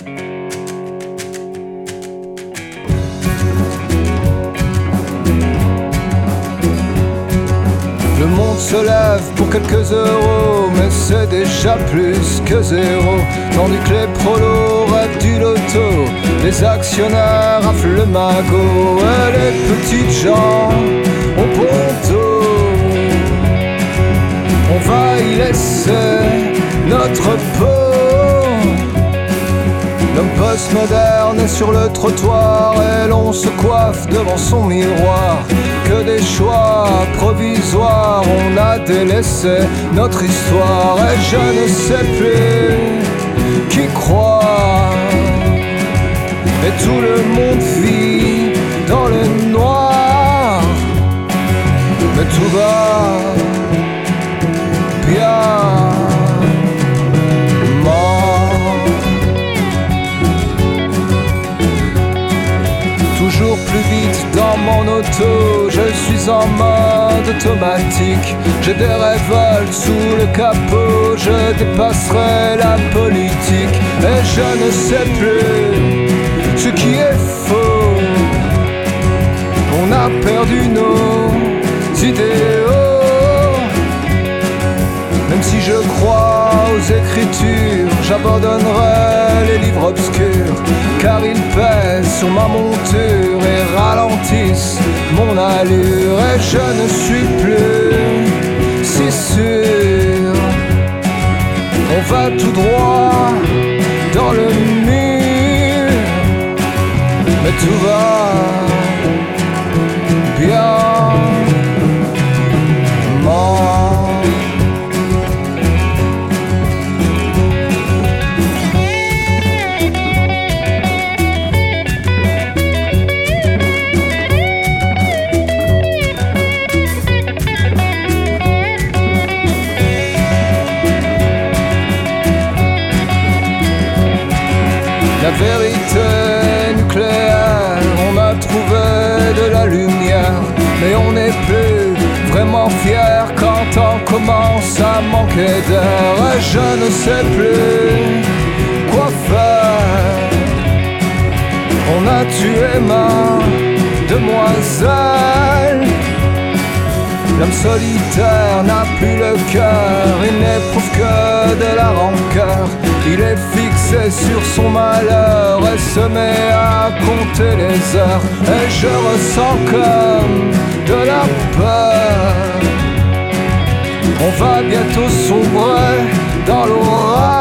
Le monde se lève pour quelques euros, mais c'est déjà plus que zéro. Tandis que les prolos rêvent du loto, les actionnaires raflent le magot, et les petites gens ont bon dos. On va y laisser notre peau. L'homme postmoderne est sur le trottoir et l'on se coiffe devant son miroir. Que des choix provisoires, on a délaissé notre histoire. Et je ne sais plus qui croit. Et tout le monde vit dans le noir. Mais tout va bien. Toujours plus vite dans mon auto, je suis en mode automatique. J'ai des révoltes sous le capot, je dépasserai la politique. Et je ne sais plus ce qui est faux. On a perdu nos idéaux. Même si je crois aux écritures, j'abandonnerai les livres obscurs, car ils pèsent sur ma monture et ralentissent mon allure. Et je ne suis plus si sûr. On va tout droit dans le mur, mais tout va bien. La vérité nucléaire, on a trouvé de la lumière, mais on n'est plus vraiment fier quand on commence à manquer d'air. Et je ne sais plus quoi faire. On a tué ma demoiselle. L'homme solitaire n'a plus le cœur, il n'éprouve que de la rancœur. Il est fixé sur son malheur et se met à compter les heures. Et je ressens comme de la peur. On va bientôt sombrer dans l'orage.